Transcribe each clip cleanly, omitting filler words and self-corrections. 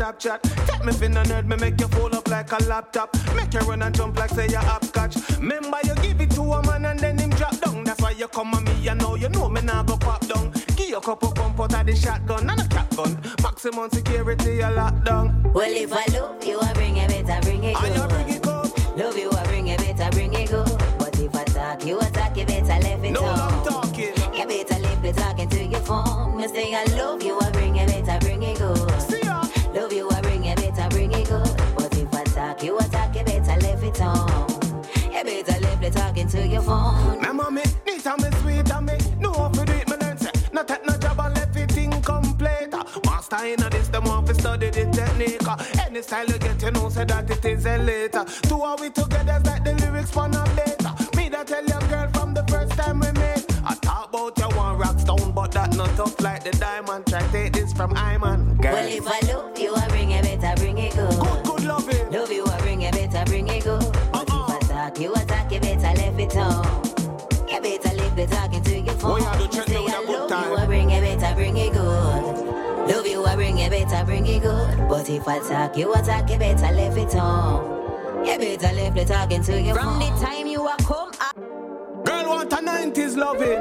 stop chat. Take me fin a nerd, me make you fold up like a laptop. Make you run and jump like say you up catch. Remember you give it to a man and then him drop down. That's why you come on me, you know me now go pop down. Give you a couple pump out of the shotgun and a cap gun. Maximum security, a lockdown. Well, if I love you, I bring it, better bring it good. And you bring it good. Love you, I bring it, better bring it good. But if I talk, you attack, you better left it no, on. I'm talking. You better leave the talking to your phone. Me say I love you, I bring it, better bring it good. See ya. Love you, I bring it, better bring it good. But if I talk, you attack, you better left it on. You better leave the talking to your phone. My mommy, neat and me sweet and me know how to do it, me learn say. Not take no job and left it incomplete. Master in this, them want to study the technique. Any style you get, you know, say that it is a later. Two are we together, like the lyrics for no data. Me that tell your girl from the first time we met. I talk about you one rock stone, but that not tough like the diamond. Try take this from Iman. Girl. Well, if I love you, I bring it, better bring it good. Good love it. Love you, I bring it, better bring it good. But if I talk, you attack, you better left it on. You better leave the talking to your phone. Oh, yeah, do check me with a good time. You, I bring it, better bring it good. Love you, I bring it, better bring it good. But if I talk, you attack, you better left it on. You better leave the talking to your phone. From the time you are come up. Girl want a 90s loving.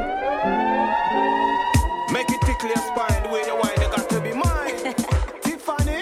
Make it tickle your spine. The way you whine, you got to be mine. Tiffany.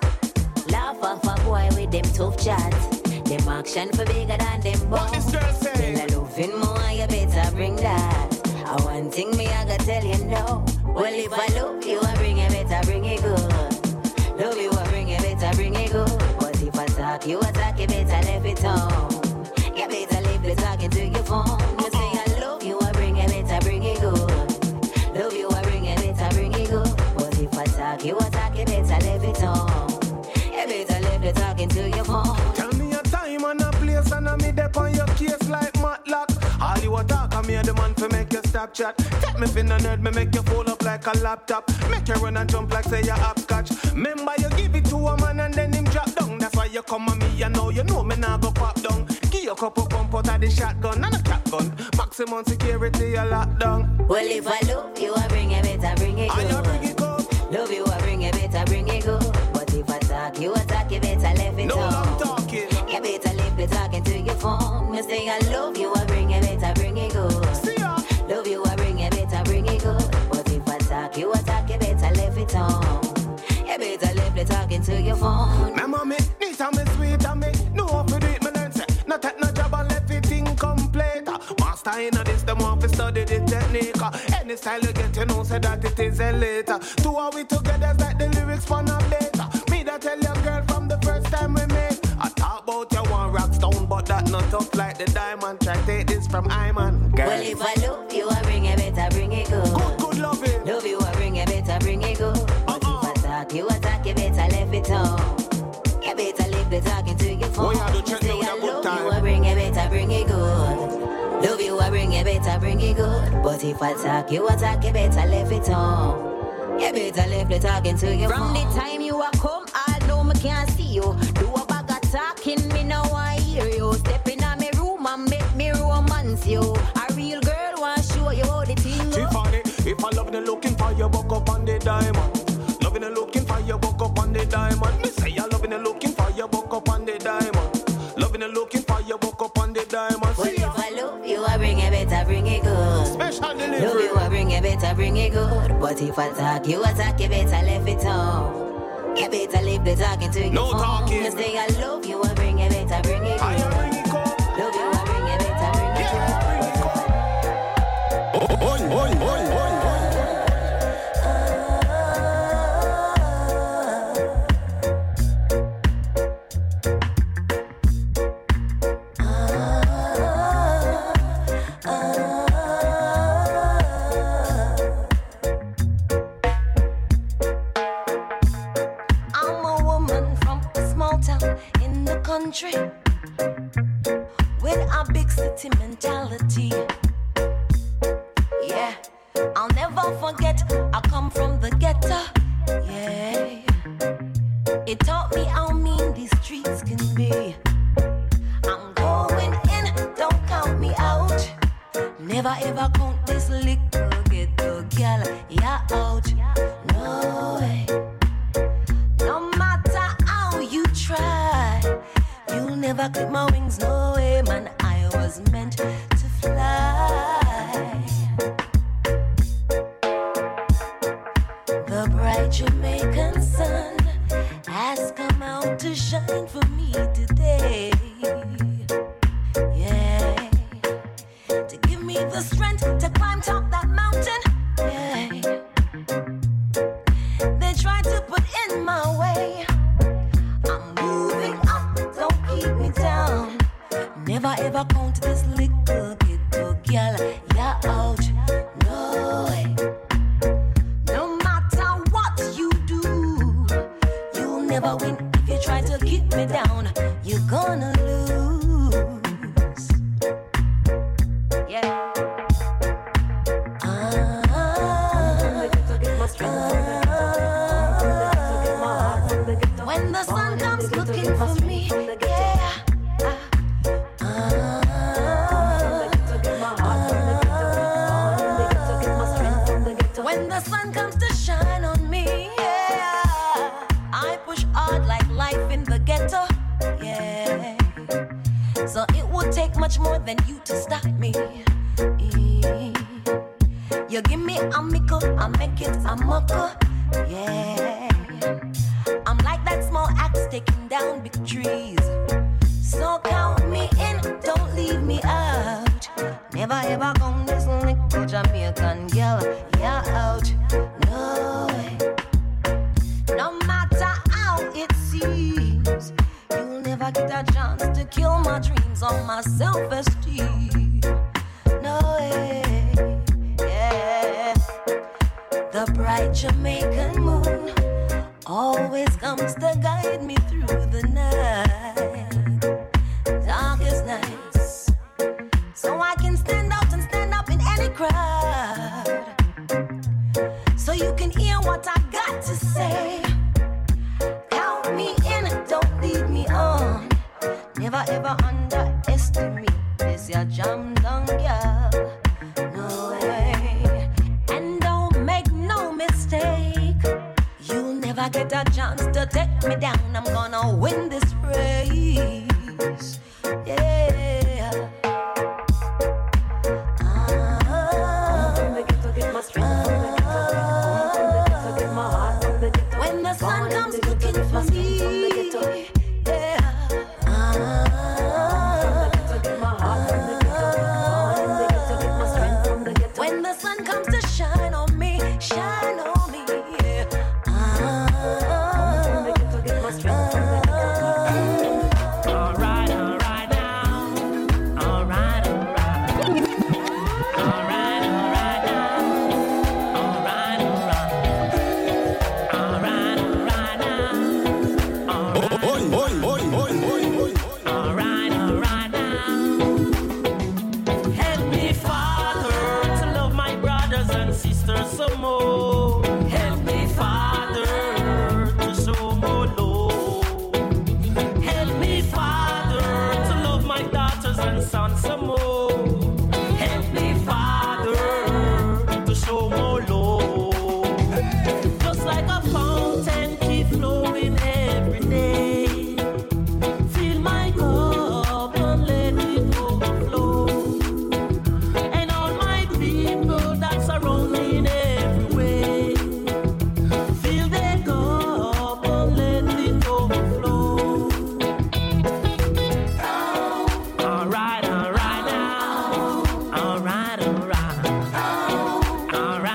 Laugh off a boy with them tough chats. Them action for bigger than them bones. What this girl say? Then I loving more, you better bring that. I one thing me, I gotta tell you no. Well, if I love you, I bring it, better bring it good. Love you, I bring it, better bring it good. But if I talk, you attack, you better leave it on. You better leave the talking to your phone. You say I love you, I bring it, better bring it good. Love you, I bring it, better bring it good. But if I talk, you attack, you better leave it on. You better leave the talking to your phone. Tell me a time and a place and I'm up on your case like Matlock. All you a talk, I'm here the man for make you stop chat. Take me fin a nerd, me make you fold up like a laptop. Make you run and jump like say you up catch. Remember you give it to a man and then him drop down. That's why you come on me, you know me now go pop down. Give you a couple pump out of the shotgun and a cap gun. Maximum security, a lockdown. Well, if I love you, I bring it, better bring it good. And you bring it good. Love you, I bring it, better bring it good. But if I talk, you attack, you better leave it no, on. I'm talking. You better leave the talking to your phone. You say I love you, I bring it, better bring it good. See ya. Love you, I bring it, better bring it good. But if I talk, you attack, you better leave it on. You better leave the talking to your phone. My mommy, neat and me sweet and me know how to do it, me learn say. Not take no job and left it incomplete. Master in this, them want to study the technique. Any style you get, you know, say that it is a later. Two are we together, like the lyrics for no data. Me that tell your girl from the first time we met. I talk about you one rock stone, but that not tough like the diamond. Try take this from Iman. Girl. Well, if I love you, I bring it, better bring it good. Good love it. Love you, I bring it, better bring it good. But if I talk, you attack, you better leave it on. You better leave the talking to your phone. Oh, yeah, do check me with a good time. Love you, I bring it, better bring it good. Love you, I bring it, better bring it good. But if I talk, you attack, you better leave it on. You better leave the talking to your phone. From the time you are come, I know me can't see you. Do a bag of talking, me now I hear you. Step in my room and make me romance you. A real girl want show you how the thing go. Tiffany, if I love the looking for you, buck up on the diamond. Loving the looking for you, buck up on the diamond. Me say you loving the looking for you, buck up on the diamond. Loving the looking for you, buck up on the diamond. Well, if I love you, I bring it, better bring it good. Special delivery. Love you, I bring it, better bring it good. But if I talk, you attack, you better leave it on. You better leave the talking to your no phone. Talking. You say I love you, I bring it, better bring it good. I bring it good. Love you, I bring it, better bring it good. Oi, oi, oi, oi, oi. Country with a big city mentality. Yeah, I'll never forget I come from the ghetto. Yeah, it taught me how mean these streets can be. I'm going in, don't count me out. Never ever count this little ghetto girl. Yeah, out. No way. No matter to climb top that mountain. Yeah. They try to put in my way. I'm moving up, don't keep me down. Never ever count this little ghetto girl. Yeah, out. No way. No matter what you do, you'll never win. If you try to keep me down, you're gonna lose. Yeah. When the sun comes looking for me, yeah. When the sun comes to shine on me, yeah. I push hard like life in the ghetto, yeah. So it would take much more than you to stop me. You give me a mickle, I make it a muckle, yeah. I'm like that small axe taking down big trees. So count me in, don't leave me out. Never ever come this little Jamaican girl, yeah, out. No way. No matter how it seems, you'll never get a chance to kill my dreams or my self-esteem. No way, yeah. The bright Jamaican moon always comes to guide me through the night, darkest nights, so I can stand out and stand up in any crowd, so you can hear what I got to say. Count me in, don't lead me on. Never ever underestimate this your jam down girl. No way. And don't make no mistake, you'll never get a chance to take me down. I'm gonna win this race, yeah. When the sun comes looking for me, yeah. When the sun comes to shine on me, shine on me, yeah. Alright, alright now. Alright, alright. Alright, alright now. Alright, alright. Alright, alright now. Alright, alright now. Help me, Father, to love my brothers and sisters some more. Help me, Father, to show more love. Help me, Father, to love my daughters and sons some more. Help me, Father, to show more love. Just like a fountain keep flowing every day. Fill my cup and let it overflow. And all my people that surround me in every way, fill their cup and let it overflow. Alright, alright now. Alright, alright. Alright,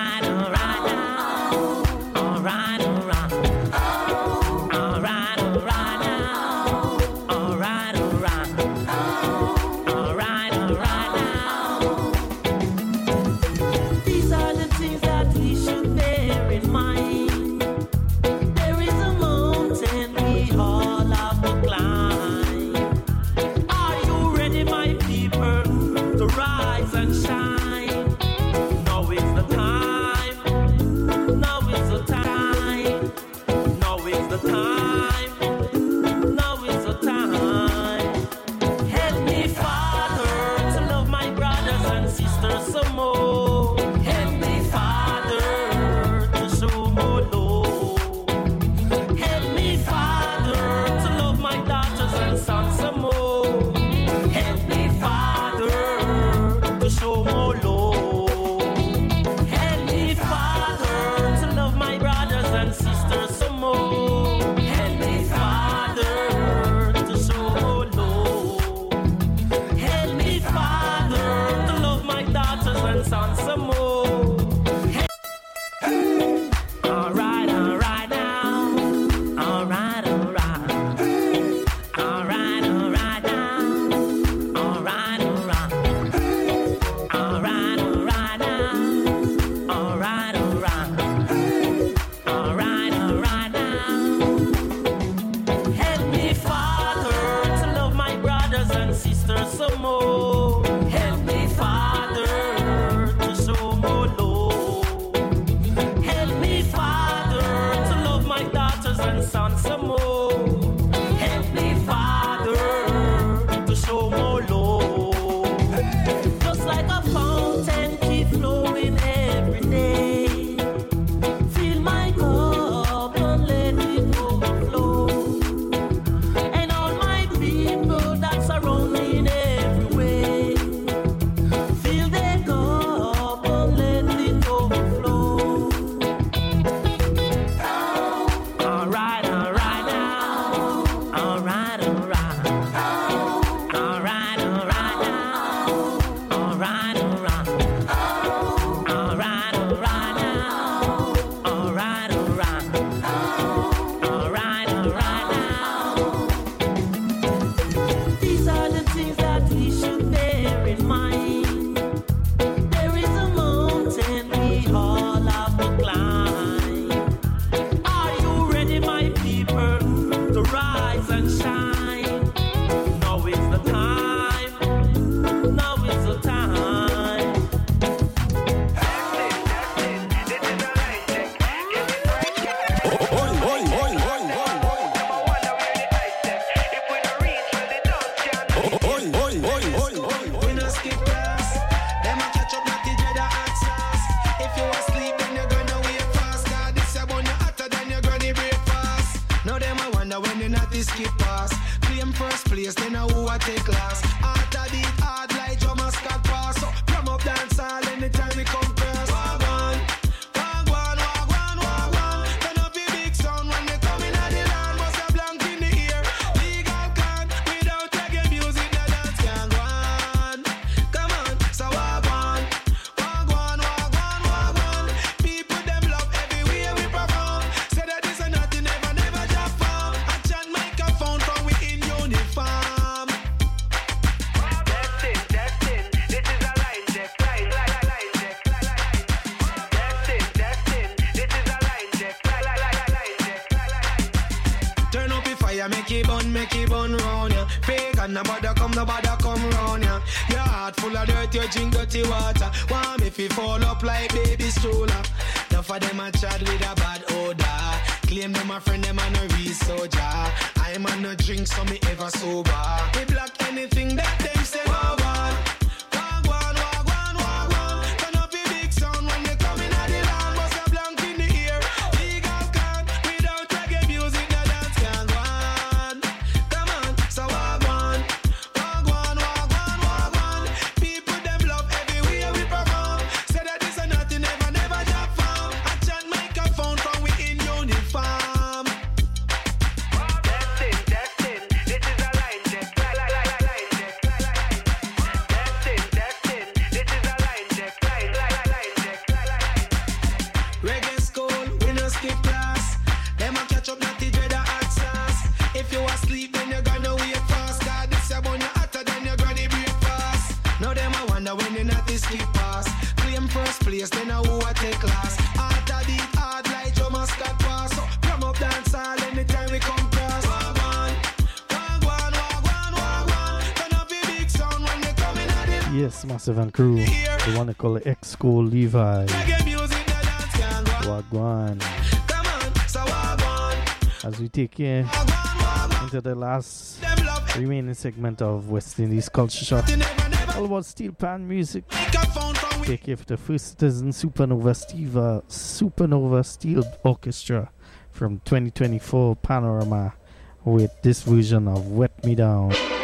skip pass. Claim first place, then who I take last. After the hard like drum and scat pass. So come up dance all anytime we come first. Wagwan, wagwan, wagwan, wagwan. Turn up the big sound when they come in at the land. Bust a blank in the ear. Legal can without reggae music, the dance can go on. Come on, so wagwan, wagwan, wagwan, wagwan. People them love everywhere we perform. Say that this and nothing never drop from. A chant microphone from we in uniform. Destin, this is a line check, line check. Destin, this is a line check, line check. Turn up the fire, make it burn round ya. Pagan, nobody come round ya. Your heart full of dirt, you drink dirty water. Want me fi fall up like baby stroller. Enough of them a chat with a bad odor. Claim them a friend, them a no real soldier. I'm a no drink, so me ever sober. We block anything that them say. Wagwan, wagwan, wagwan, wagwan. Turn up the big sound when they come in at the land. Bust a blank in the ear. Legal can without reggae music, the dance can go on. Come on, so wagwan, wagwan, wagwan, wagwan. People them love everywhere we perform. Say that this and nothing never drop from. A chant microphone from we in uniform. Destin, this is a line check, line check. Destin, this is a line check, line check. Reggae school, we no skip class. Them a catch up, not the dread of hot sauce. If you asleep, then you're gonna wake fast. God, this a bun you hotter than you're gonna break fast. Now them a wonder when you're not the skip pass. Claim first place, then who I take last. After the hard like drum and scat pass. So come up dance all anytime we come cross. Wagwan, wagwan, wagwan, wagwan. Turn up the big sound when they come in at the Yes, Massive and Crew. The one they call it X-School Levi. reggae music, the dance can go. Wagwan. Come on, so wagwan, As we take you wagwan, wagwan. into the last Them love remaining segment of West Indies Culture Shock. never All about steel pan music. microphone from we Take you for the first citizen Supernova Steel Orchestra from 2024 Panorama with this version of Wet Me Down.